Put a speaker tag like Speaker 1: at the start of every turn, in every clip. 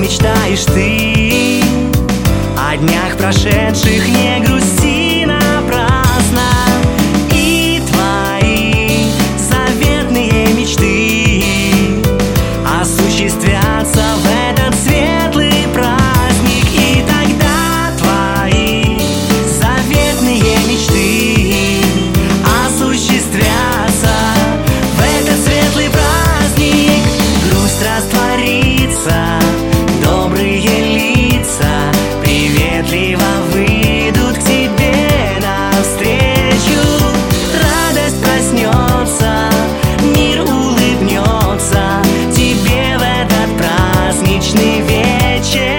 Speaker 1: мечтаешь ты. О днях прошедших не грусти напрасно, и твои заветные мечты осуществятся в этот светлый праздник. И тогда твои заветные мечты осуществятся в этот светлый праздник. Грусть растворится, добрые лица приветливо выйдут к тебе навстречу. Радость проснется, мир улыбнется тебе в этот праздничный вечер.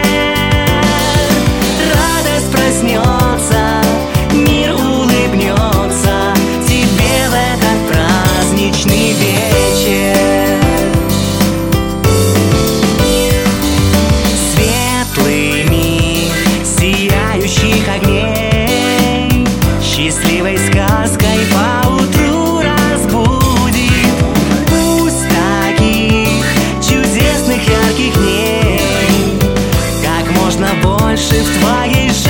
Speaker 1: Радость проснется, мир улыбнется тебе в этот праздничный вечер. Светлыми сияющих огней счастливой сказкой поутру разбудит. Пусть таких чудесных ярких дней как можно больше в твоей жизни